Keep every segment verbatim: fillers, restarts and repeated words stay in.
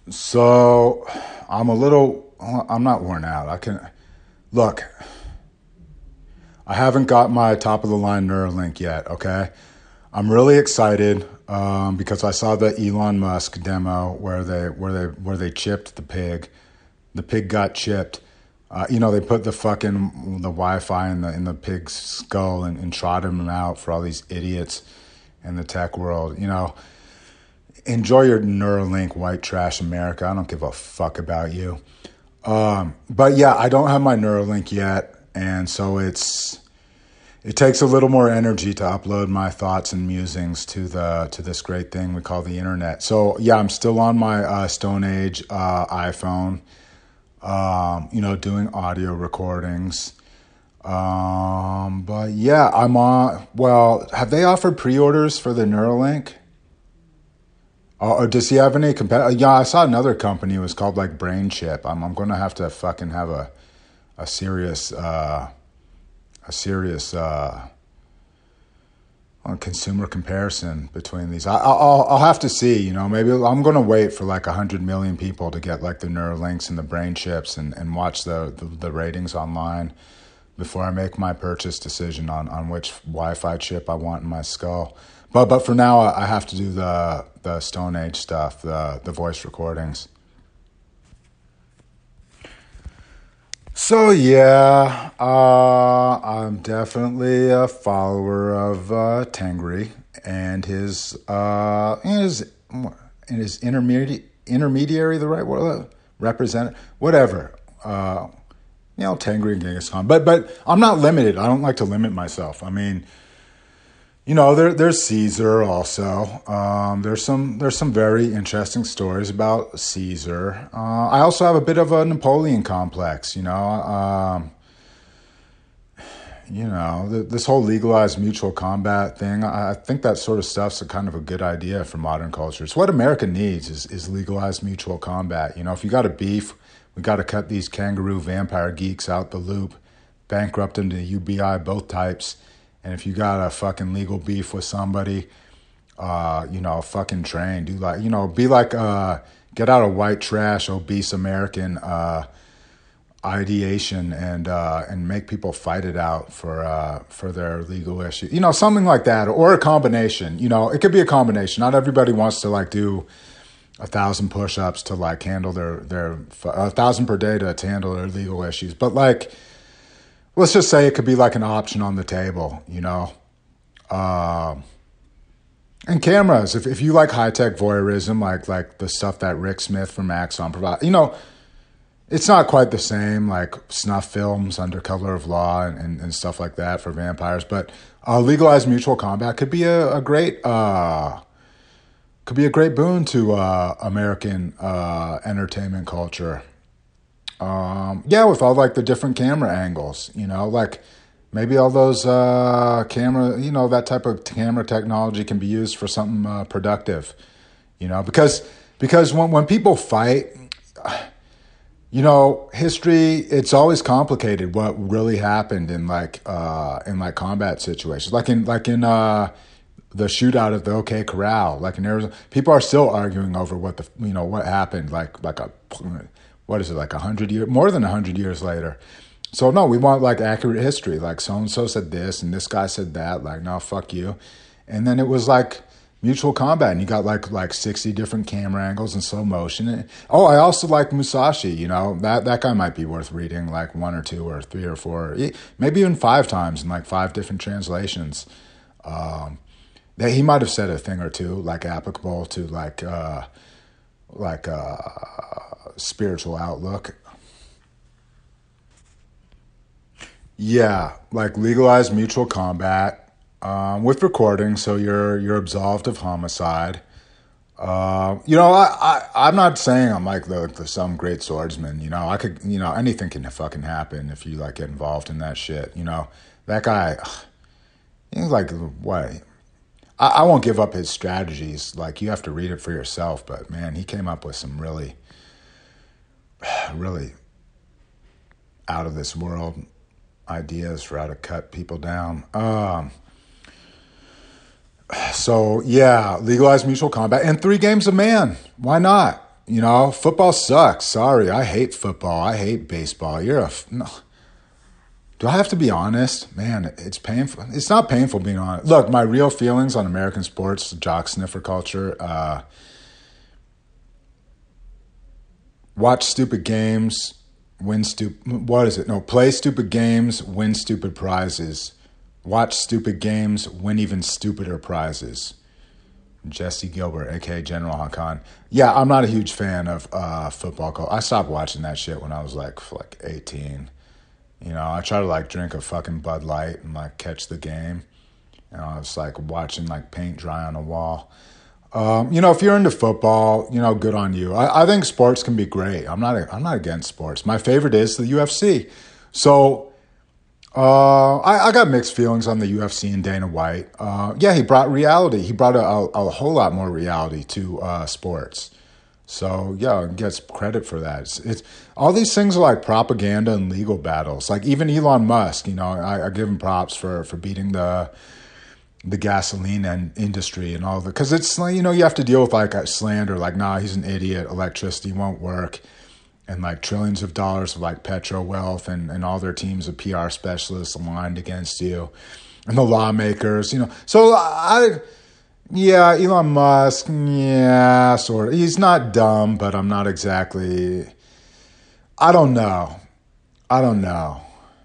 So I'm a little, I'm not worn out. I can, look, I haven't got my top of the line Neuralink yet, okay? I'm really excited um, because I saw the Elon Musk demo where they where they where they chipped the pig. The pig got chipped. Uh, you know, they put the fucking the Wi-Fi in the in the pig's skull and, and trotted him out for all these idiots in the tech world. You know, enjoy your Neuralink, white trash America. I don't give a fuck about you. Um, but yeah, I don't have my Neuralink yet, and so it's it takes a little more energy to upload my thoughts and musings to the to this great thing we call the internet. So yeah, I'm still on my uh, Stone Age uh, iPhone. Um, you know, doing audio recordings. Um, but yeah, I'm on. Well, have they offered pre-orders for the Neuralink? Or, or does he have any competitor? Yeah, I saw another company. It was called like Brain Chip. I'm I'm gonna have to fucking have a a serious uh, a serious uh, consumer comparison between these. I, I'll I'll have to see. You know, maybe I'm gonna wait for like a hundred million people to get like the Neuralinks and the brain chips and, and watch the, the the ratings online before I make my purchase decision on, on which Wi-Fi chip I want in my skull. But but for now, I have to do the the Stone Age stuff, the the voice recordings. So yeah, uh, I'm definitely a follower of uh, Tengri and his uh, and his and his intermediate intermediary, the right word, representative, whatever. Uh, you know, Tengri and Genghis Khan. But but I'm not limited. I don't like to limit myself. I mean, you know, there there's Caesar also. Um, there's some there's some very interesting stories about Caesar. Uh, I also have a bit of a Napoleon complex. You know, um, you know, the, this whole legalized mutual combat thing. I, I think that sort of stuff's a kind of a good idea for modern culture. It's what America needs is is legalized mutual combat. You know, if you got a beef, we got to cut these kangaroo vampire geeks out the loop, bankrupt them to U B I, both types. And if you got a fucking legal beef with somebody, uh, you know, fucking train, do like, you know, be like, uh, get out of white trash, obese American, uh, ideation and, uh, and make people fight it out for, uh, for their legal issue, you know, something like that, or a combination, you know, it could be a combination. Not everybody wants to like do a thousand push-ups to like handle their, their, a thousand per day to, to handle their legal issues. But like, let's just say it could be like an option on the table, you know. Uh, and cameras, if if you like high-tech voyeurism, like like the stuff that Rick Smith from Axon provides, you know, it's not quite the same, like snuff films under color of law and, and, and stuff like that for vampires. But uh, legalized mutual combat could be a, a great uh, could be a great boon to uh, American uh, entertainment culture. Um, yeah, with all like the different camera angles, you know, like maybe all those uh, camera, you know, that type of camera technology can be used for something uh, productive, you know, because because when when people fight, you know, history, it's always complicated what really happened in like uh, in like combat situations, like in like in uh, the shootout of the OK Corral, like in Arizona, people are still arguing over what the you know what happened, like like a. What is it, like a hundred years, more than a hundred years later. So no, we want like accurate history. Like so-and-so said this and this guy said that, like, no, fuck you. And then it was like mutual combat and you got like, like sixty different camera angles and slow motion. And, oh, I also like Musashi, you know, that, that guy might be worth reading like one or two or three or four, maybe even five times in like five different translations. Um, that he might've said a thing or two, like applicable to like, uh, like, uh, spiritual outlook. Yeah, like legalized mutual combat um, with recording, so you're you're absolved of homicide. Uh, you know, I, I I'm not saying I'm like the, the some great swordsman. You know, I could you know anything can fucking happen if you like get involved in that shit. You know, that guy, he's like what. I, I won't give up his strategies. Like you have to read it for yourself. But man, he came up with some really. really out of this world ideas for how to cut people down. Um, so yeah, legalize mutual combat and three games a man. Why not? You know, football sucks. Sorry, I hate football. I hate baseball. You're a f- no. Do I have to be honest? Man, it's painful. It's not painful being honest. Look, my real feelings on American sports, jock sniffer culture. Uh, watch stupid games, win stupid. What is it? No, play stupid games, win stupid prizes. Watch stupid games, win even stupider prizes. Jesse Gilbert, aka General Hakan. Yeah, I'm not a huge fan of uh, football. Call. I stopped watching that shit when I was like like eighteen. You know, I try to like drink a fucking Bud Light and like catch the game. You know, it's like watching like paint dry on a wall. Um, you know, if you're into football, you know, good on you. I, I think sports can be great. I'm not. I'm not against sports. My favorite is the U F C. So, uh, I, I got mixed feelings on the U F C and Dana White. Uh, yeah, he brought reality. He brought a, a, a whole lot more reality to uh, sports. So yeah, it gets credit for that. It's, it's all these things are like propaganda and legal battles. Like even Elon Musk, you know, I, I give him props for for beating the the gasoline and industry and all the because it's like, you know, you have to deal with like slander, like nah, he's an idiot, electricity won't work, and like trillions of dollars of like petro wealth and and all their teams of P R specialists aligned against you, and the lawmakers, you know. So I. Yeah, Elon Musk, yeah, sort of. He's not dumb, but I'm not exactly... I don't know. I don't know.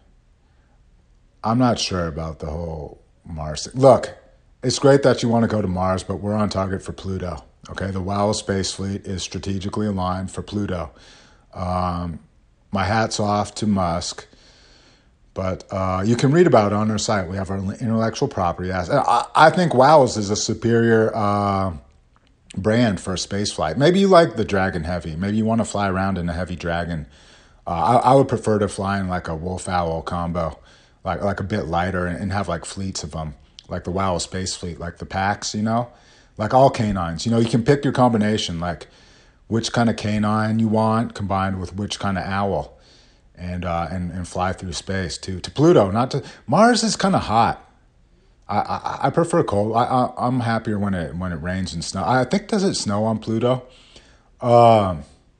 I'm not sure about the whole Mars thing. Look, it's great that you want to go to Mars, but we're on target for Pluto, okay? The WoW Space Fleet is strategically aligned for Pluto. Um, my hat's off to Musk. But uh, you can read about it on our site. We have our intellectual property. I, I think WOWs is a superior uh, brand for a space flight. Maybe you like the Dragon Heavy. Maybe you want to fly around in a Heavy Dragon. Uh, I, I would prefer to fly in like a Wolf Owl combo, like like a bit lighter and, and have like fleets of them, like the WoW Space Fleet, like the packs, you know, like all canines. You know, you can pick your combination, like which kind of canine you want combined with which kind of owl. And, uh, and and fly through space to to Pluto, not to Mars is kind of hot. I, I I prefer cold. I, I I'm happier when it when it rains and snow. I think does it snow on Pluto? Um,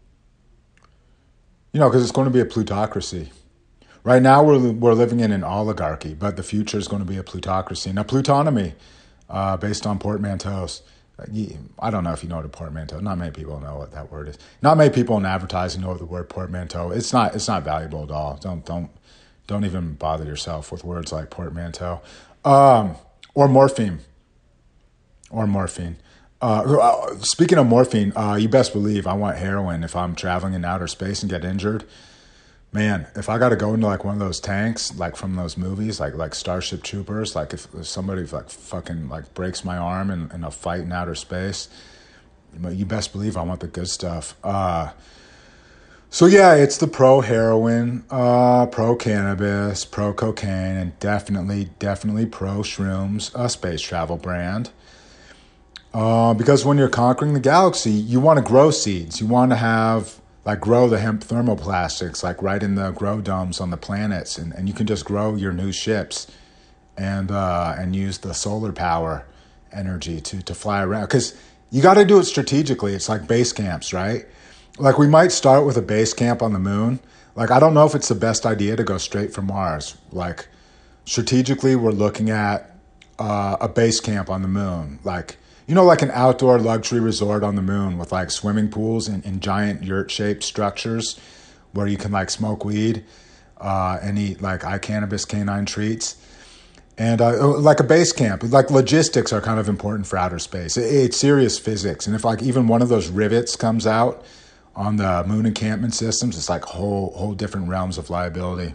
you know, because it's going to be a plutocracy. Right now we're we're living in an oligarchy, but the future is going to be a plutocracy. Now plutonomy, uh, based on portmanteaus. I don't know if you know what a portmanteau. Not many people know what that word is. Not many people in advertising know the word portmanteau. It's not. It's not valuable at all. Don't don't don't even bother yourself with words like portmanteau, um, or morphine, or morphine. Uh, speaking of morphine, uh, you best believe I want heroin if I'm traveling in outer space and get injured. Man, if I got to go into like one of those tanks, like from those movies, like like Starship Troopers, like if, if somebody like fucking like breaks my arm in, in a fight in outer space, you best believe I want the good stuff. Uh, so yeah, it's the pro heroin, uh, pro cannabis, pro cocaine, and definitely, definitely pro shrooms, a space travel brand. Uh, because when you're conquering the galaxy, you want to grow seeds. You want to have... like grow the hemp thermoplastics, like right in the grow domes on the planets, and, and you can just grow your new ships, and uh, and use the solar power energy to to fly around. Because you got to do it strategically. It's like base camps, right? Like we might start with a base camp on the moon. Like I don't know if it's the best idea to go straight from Mars. Like strategically, we're looking at uh, a base camp on the moon, like. You know, like an outdoor luxury resort on the moon with like swimming pools and, and giant yurt-shaped structures where you can like smoke weed uh, and eat like iCannabis canine treats. And uh, like a base camp, like logistics are kind of important for outer space. It, it's serious physics. And if like even one of those rivets comes out on the moon encampment systems, it's like whole whole different realms of liability.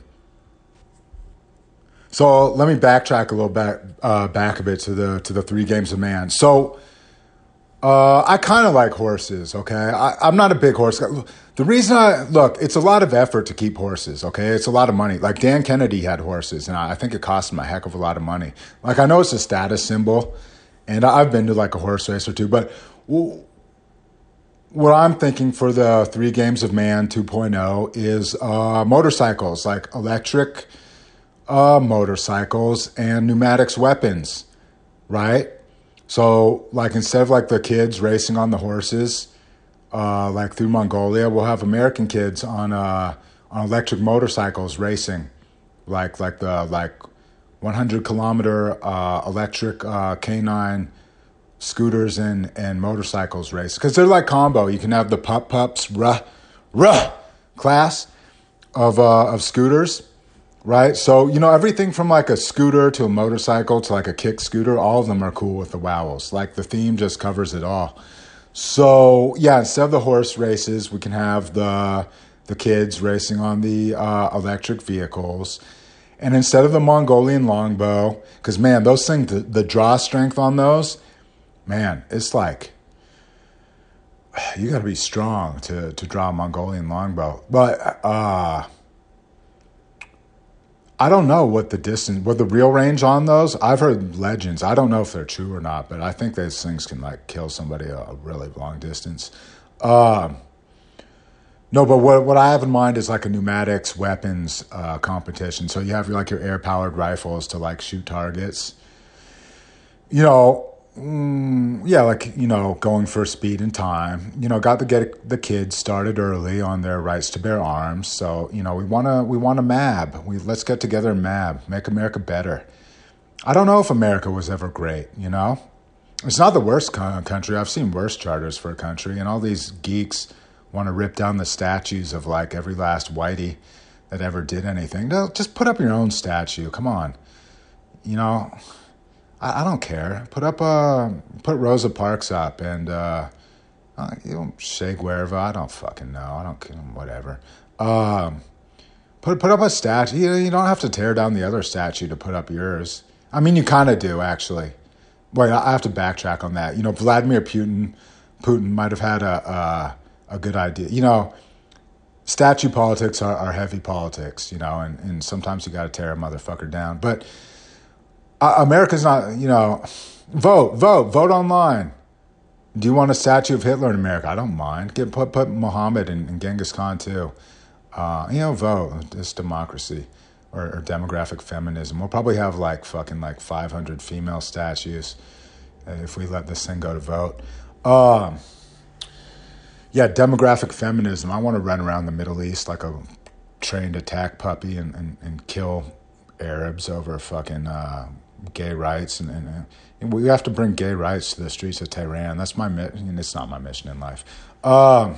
So let me backtrack a little back uh, back a bit to the to the three games of man. So uh, I kind of like horses. Okay, I, I'm not a big horse guy. The reason I look, it's a lot of effort to keep horses. Okay, it's a lot of money. Like Dan Kennedy had horses, and I think it cost him a heck of a lot of money. Like I know it's a status symbol, and I've been to like a horse race or two, but. Well, what I'm thinking for the three games of man two point oh is uh, motorcycles, like electric. Uh, motorcycles and pneumatics weapons, right? So, like, instead of, like, the kids racing on the horses, uh, like through Mongolia. We'll have American kids on uh, on electric motorcycles racing, like like the like one hundred kilometer uh, electric uh, canine scooters and, and motorcycles race, because they're like combo. You can have the pup pups ruh ruh class of uh, of scooters, right? So you know everything from like a scooter to a motorcycle to like a kick scooter, all of them are cool with the wowels. Like the theme just covers it all. So yeah, instead of the horse races, we can have the the kids racing on the uh, electric vehicles. And instead of the Mongolian longbow, because man, those things, the, the draw strength on those, man, it's like, you got to be strong to, to draw a Mongolian longbow. But uh, I don't know what the distance, what the real range on those. I've heard legends. I don't know if they're true or not, but I think those things can like kill somebody a, a really long distance. Uh, no, but what what I have in mind is like a pneumatics weapons uh, competition. So you have like your air powered rifles to like shoot targets. You know. Mm, yeah, like, you know, going for speed and time. You know, got to get the kids started early on their rights to bear arms. So, you know, we want to we want to M A B. We let's get together and M A B, make America better. I don't know if America was ever great, you know? It's not the worst country. I've seen worse charters for a country, and all these geeks want to rip down the statues of like every last whitey that ever did anything. No, just put up your own statue. Come on. You know, I don't care. Put up uh put Rosa Parks up and uh, uh you know, Che Guevara. I don't fucking know. I don't whatever. Um, put put up a statue. You, you don't have to tear down the other statue to put up yours. I mean, you kind of do actually. Wait, I have to backtrack on that. You know, Vladimir Putin Putin might have had a a, a good idea. You know, statue politics are, are heavy politics. You know, and and sometimes you got to tear a motherfucker down, but. Uh, America's not, you know, vote, vote, vote online. Do you want a statue of Hitler in America? I don't mind. Get put put Muhammad and, and Genghis Khan too. Uh, you know, vote. It's democracy or, or demographic feminism. We'll probably have like fucking like five hundred female statues if we let this thing go to vote. Um, yeah, demographic feminism. I want to run around the Middle East like a trained attack puppy and, and, and kill Arabs over fucking uh, gay rights, and, and, and we have to bring gay rights to the streets of Tehran. That's my mission. It's not my mission in life. Um,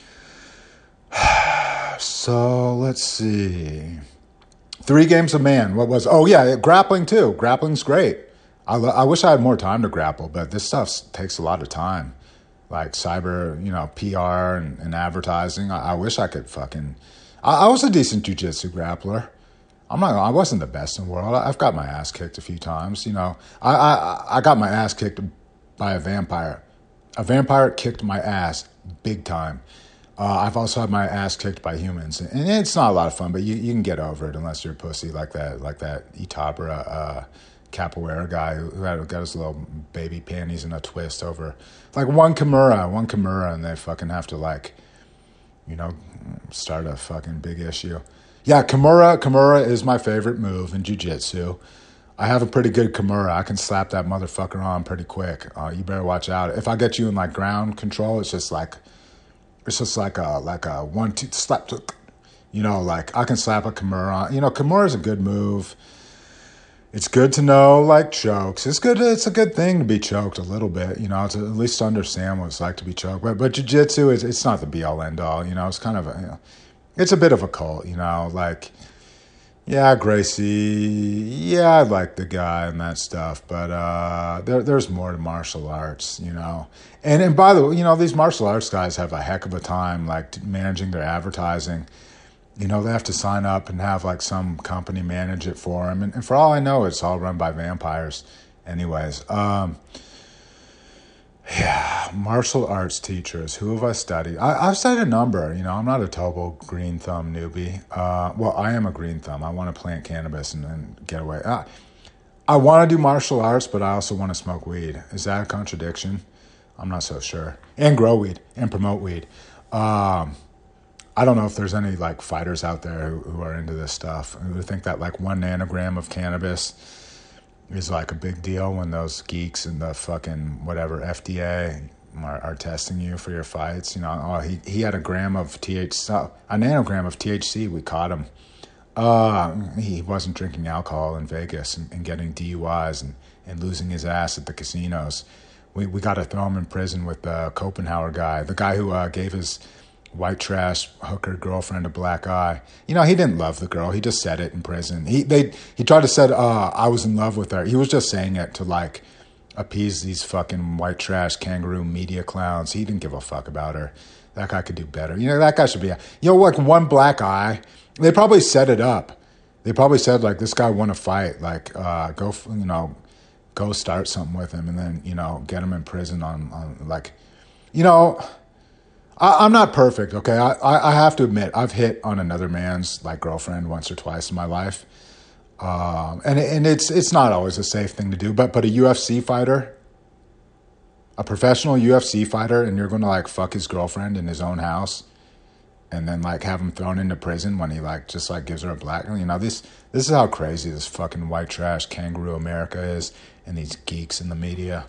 so let's see. Three games of man. What was? Oh yeah, grappling too. Grappling's great. I, I wish I had more time to grapple, but this stuff takes a lot of time. Like cyber, you know, P R and, and advertising. I, I wish I could fucking. I, I was a decent jiu-jitsu grappler. I'm not. I wasn't the best in the world. I've got my ass kicked a few times. You know, I I, I got my ass kicked by a vampire. A vampire kicked my ass big time. Uh, I've also had my ass kicked by humans, and it's not a lot of fun. But you, you can get over it unless you're a pussy like that, like that Itabra uh, capoeira guy who had got his little baby panties in a twist over like one Kimura, one Kimura, and they fucking have to like, you know, start a fucking big issue. Yeah, Kimura, Kimura is my favorite move in jiu-jitsu. I have a pretty good Kimura. I can slap that motherfucker on pretty quick. Uh, you better watch out. If I get you in like ground control, it's just like, it's just like a like a one two slap. You know, like I can slap a Kimura on. You know, Kimura is a good move. It's good to know like chokes. It's good. It's a good thing to be choked a little bit. You know, to at least understand what it's like to be choked. But but jiu-jitsu is it's not the be all end all. You know, it's kind of a. You know, it's a bit of a cult, you know, like, yeah, Gracie, yeah, I like the guy and that stuff, but uh, there, there's more to martial arts, you know. And and by the way, you know, these martial arts guys have a heck of a time, like, managing their advertising. You know, they have to sign up and have, like, some company manage it for them. And, and for all I know, it's all run by vampires anyways. Um Yeah, martial arts teachers. Who have I studied? I, I've studied a number. You know, I'm not a total green thumb newbie. Uh, well, I am a green thumb. I want to plant cannabis and, and get away. Uh, I want to do martial arts, but I also want to smoke weed. Is that a contradiction? I'm not so sure. And grow weed and promote weed. Um, I don't know if there's any like fighters out there who, who are into this stuff who think that like one nanogram of cannabis is like a big deal when those geeks and the fucking whatever F D A are, are testing you for your fights. You know, oh, he, he had a gram of T H C, a nanogram of T H C. We caught him. Uh, he wasn't drinking alcohol in Vegas and, and getting D U Is and, and losing his ass at the casinos. We we got to throw him in prison with the Copenhauer guy, the guy who uh, gave his white trash hooker girlfriend a black eye. You know, he didn't love the girl. He just said it in prison. He they he tried to say, uh, I was in love with her. He was just saying it to like appease these fucking white trash kangaroo media clowns. He didn't give a fuck about her. That guy could do better. You know, that guy should be, a, you know, like one black eye. They probably set it up. They probably said like, this guy won a fight. Like, uh, go, you know, go start something with him and then, you know, get him in prison on, on like, you know, I, I'm not perfect, okay? I, I, I have to admit, I've hit on another man's, like, girlfriend once or twice in my life. Um, and and it's it's not always a safe thing to do, but but a U F C fighter, a professional U F C fighter, and you're going to, like, fuck his girlfriend in his own house and then, like, have him thrown into prison when he, like, just, like, gives her a black, you know, this this is how crazy this fucking white trash kangaroo America is and these geeks in the media.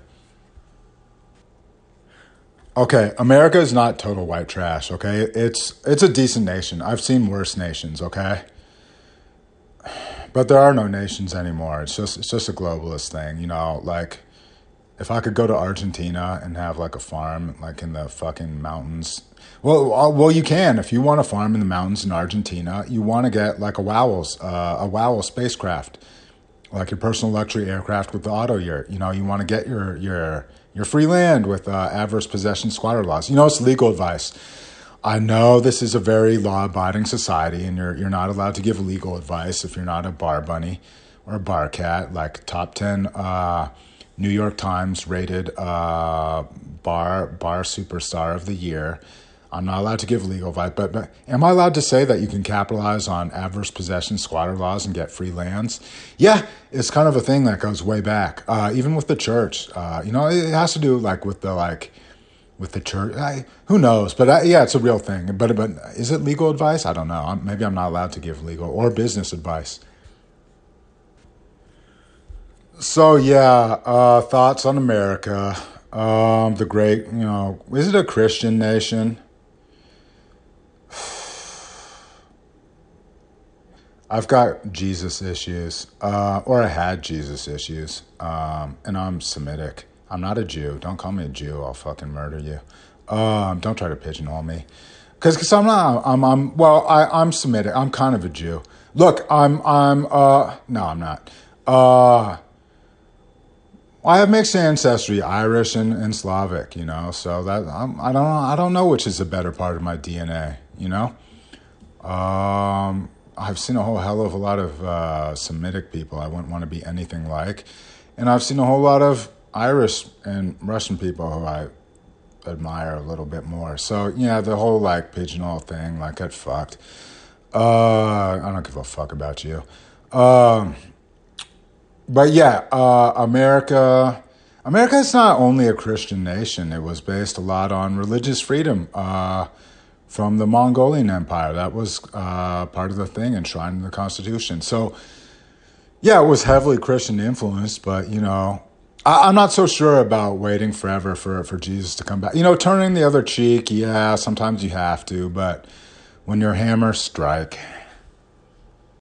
Okay, America is not total white trash, okay? It's it's a decent nation. I've seen worse nations, okay? But there are no nations anymore. It's just it's just a globalist thing, you know, like if I could go to Argentina and have like a farm like in the fucking mountains. Well, uh, well you can if you want a farm in the mountains in Argentina, you want to get like a Wowels, uh, a Wowell spacecraft. Like your personal luxury aircraft with the auto yurt. You know, you want to get your your your free land with uh, adverse possession squatter laws. You know, it's legal advice. I know this is a very law-abiding society, and you're you're not allowed to give legal advice if you're not a bar bunny or a bar cat. Like top ten uh, New York Times rated uh, bar bar superstar of the year. I'm not allowed to give legal advice, but, but am I allowed to say that you can capitalize on adverse possession squatter laws and get free lands? Yeah, it's kind of a thing that goes way back, uh, even with the church. Uh, you know, it has to do like with the like with the church. I, who knows? But I, yeah, it's a real thing. But but is it legal advice? I don't know. I'm, maybe I'm not allowed to give legal or business advice. So yeah, uh, thoughts on America, um, the great. You know, is it a Christian nation? I've got Jesus issues, uh, or I had Jesus issues, um, and I'm Semitic. I'm not a Jew. Don't call me a Jew. I'll fucking murder you. Um, don't try to pigeonhole me, because because I'm not. I'm I'm well. I I'm Semitic. I'm kind of a Jew. Look, I'm I'm uh no, I'm not. Uh, I have mixed ancestry, Irish and, and Slavic. You know, so that I'm, I don't know. I don't know which is a better part of my D N A. You know, um. I've seen a whole hell of a lot of uh, Semitic people I wouldn't want to be anything like. And I've seen a whole lot of Irish and Russian people who I admire a little bit more. So, yeah, the whole, like, pigeonhole thing, like, get fucked. Uh, I don't give a fuck about you. Um, but, yeah, uh, America... America is not only a Christian nation. It was based a lot on religious freedom. Uh... From the Mongolian Empire. That was uh, part of the thing enshrined in the Constitution. So, yeah, it was heavily Christian influenced, but, you know, I- I'm not so sure about waiting forever for, for Jesus to come back. You know, turning the other cheek, yeah, sometimes you have to, but when your hammer strike...